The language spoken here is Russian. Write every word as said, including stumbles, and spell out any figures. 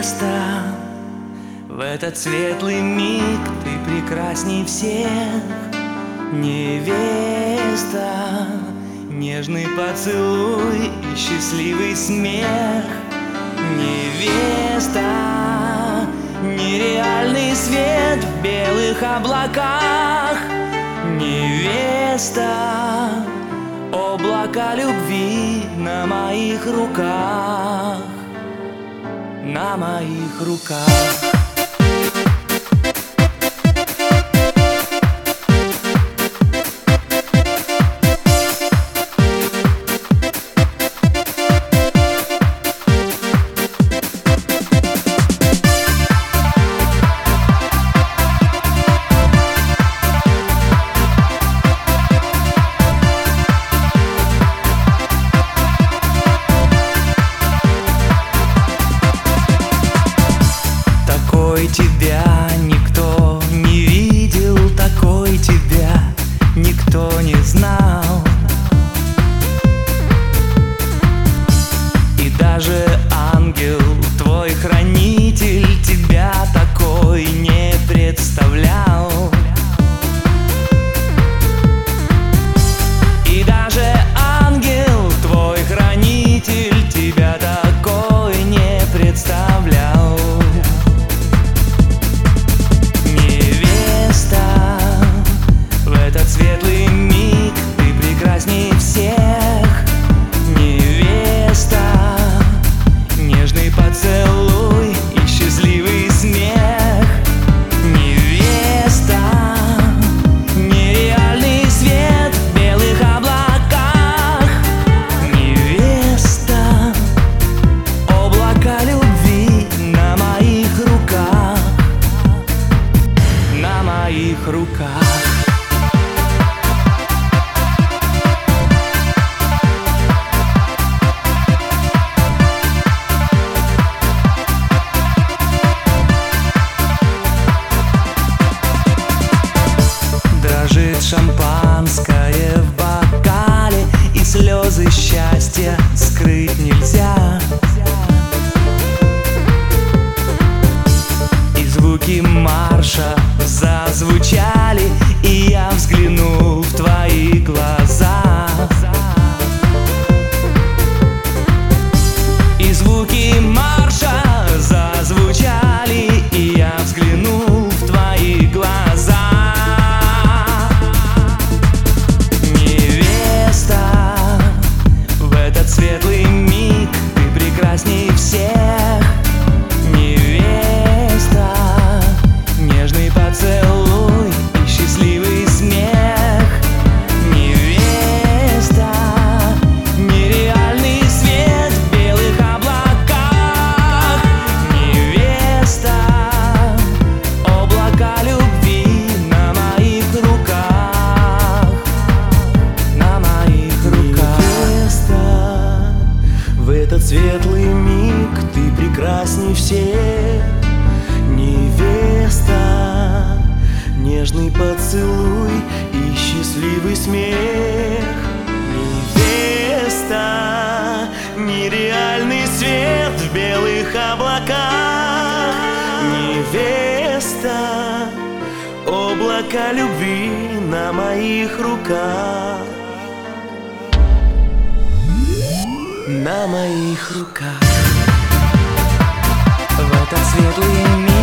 невеста, в этот светлый миг ты прекрасней всех. Невеста, нежный поцелуй и счастливый смех. Невеста, нереальный свет в белых облаках. Невеста, облака любви на моих руках, на моих руках. Такой тебя никто не видел, такой тебя никто не знал. И даже ангел, твой хранитель, тебя такой не представлял. И даже ангел, твой хранитель, тебя такой не представлял. Светлый миг ты прекрасней всех. Невеста, нежный поцелуй и счастливый смех. Невеста, нереальный свет в белых облаках. Невеста, облака любви на моих руках, на моих руках. Дрожит шампанское в бокале, и слезы счастья скрыть нельзя. И звуки марша зазвучали, и я взглянул в твои глаза. И звуки марша зазвучали, и я взглянул в твои глаза. Светлый миг ты прекрасней всех. Невеста, нежный поцелуй и счастливый смех. Невеста, нереальный свет в белых облаках. Невеста, облака любви на моих руках, на моих руках. В этот светлый миг ты прекрасней всех. Невеста, нежный поцелуй и счастливый смех. Невеста, нереальный свет в белых облаках. Невеста, облака любви на моих руках, на моих руках. В этот светлый миг